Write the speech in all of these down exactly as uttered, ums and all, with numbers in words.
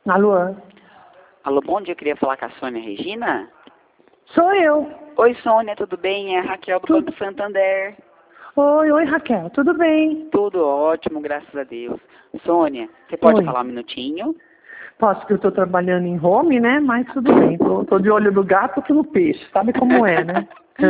Alô? Alô, bom dia, eu queria falar com a Sônia Regina. Sou eu. Oi, Sônia, tudo bem? É a Raquel do Tudo. Banco Santander. Oi, oi, Raquel, tudo bem? Tudo ótimo, graças a Deus. Sônia, você pode Oi. falar um minutinho? Posso que eu tô trabalhando em home, né? Mas tudo bem. Tô, tô de olho no gato que no peixe. Sabe como é, né?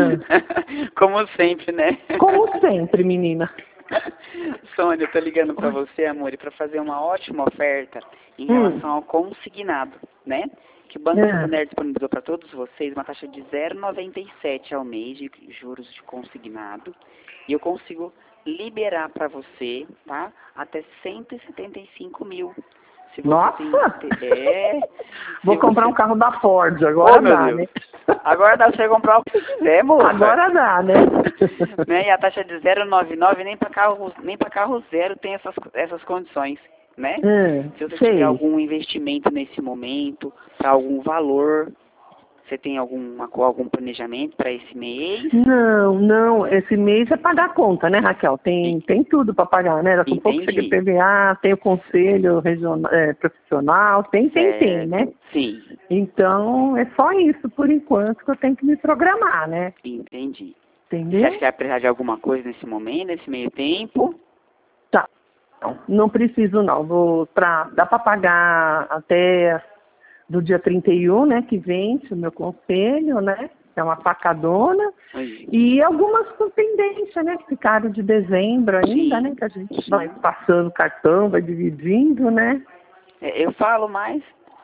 Ah. Como sempre, né? Como sempre, menina. Sônia, eu tô ligando pra você, amor, para fazer uma ótima oferta em Hum. relação ao consignado, né? Que o Banco Ah. Santander disponibilizou para todos vocês uma taxa de zero vírgula noventa e sete ao mês de juros de consignado. E eu consigo liberar para você, tá? Até cento e setenta e cinco mil. Se você Nossa! tem, é, Vou se comprar você... um carro da Ford, agora Oh, meu dá, Deus. né? Agora dá pra você comprar o que você quiser, moça. Agora dá, né? Né? E a taxa de zero vírgula noventa e nove nem para carro, nem para carro zero tem essas, essas condições, né? Hum, Se você sei. tiver algum investimento nesse momento, para algum valor, você tem alguma, algum planejamento para esse mês? Não, não, esse mês é pagar a conta, né, Raquel? Tem, tem tudo para pagar, né? Daqui a pouco chega Entendi. P V A, tem o conselho regional, é, profissional, tem, tem, tem, né? Sim. Então, é só isso por enquanto que eu tenho que me programar, né? Entendi. Entendeu? Você acha que vai precisar de alguma coisa nesse momento, nesse meio tempo? Tá. Não, não preciso não. Vou pra, dá para pagar até do dia trinta e um, né, que vence o meu conselho, né? É uma facadona. Oi. E algumas com pendência, né? Que ficaram de dezembro ainda, Sim, né? Que a gente sim. vai passando o cartão, vai dividindo, né? É, eu falo mais,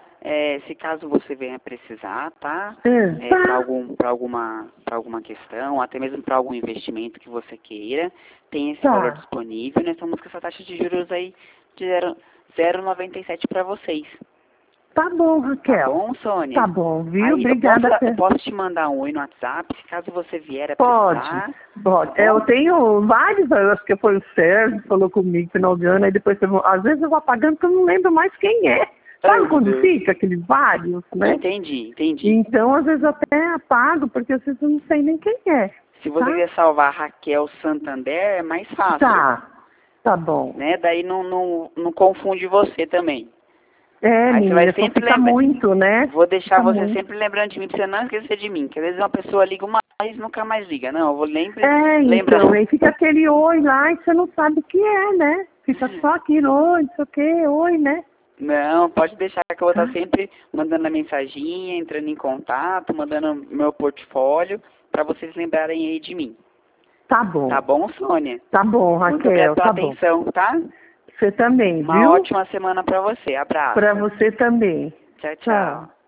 é, se caso você venha precisar, tá? É, É, para tá. algum, para alguma, para alguma questão, até mesmo para algum investimento que você queira, tem esse Tá. valor disponível. Nós estamos com essa taxa de juros aí de zero vírgula noventa e sete para vocês. Tá bom, Tá Raquel. bom, Sônia? Tá bom, viu? Aí, eu posso, Obrigada. eu posso te mandar um oi no WhatsApp, se caso você vier a Pode, precisar. pode. Tá É, eu bom? tenho vários, eu acho que foi o Sérgio que falou comigo final de ano, aí depois eu vou, às vezes eu vou apagando porque eu não lembro mais quem é. Ai, Sabe meu quando Deus. fica aqueles vários, né? Entendi, entendi. Então, às vezes eu até apago, porque às vezes eu não sei nem quem é. Se você Tá? quiser salvar Raquel Santander, é mais fácil. Tá, tá bom. Né? Daí não, não, não confunde você também. É, Aí você vai menina, só sempre fica lembrar. muito, né? Vou deixar Fica você muito. sempre lembrando de mim, pra você não esquecer de mim. Que às vezes uma pessoa liga uma vez e nunca mais liga. Não, eu vou sempre É, lembrar. então, aí fica aquele oi lá e você não sabe o que é, né? Fica só aquilo, oi, não sei o que, oi, né? Não, pode deixar que eu vou Tá? estar sempre mandando a mensaginha, entrando em contato, mandando meu portfólio, para vocês lembrarem aí de mim. Tá bom. Tá bom, Sônia? Tá bom, Muito obrigada Raquel, pela tá bom. atenção, tá? Você também, Uma viu? ótima semana para você. Abraço. Pra você também. Tchau, Tchau. tchau.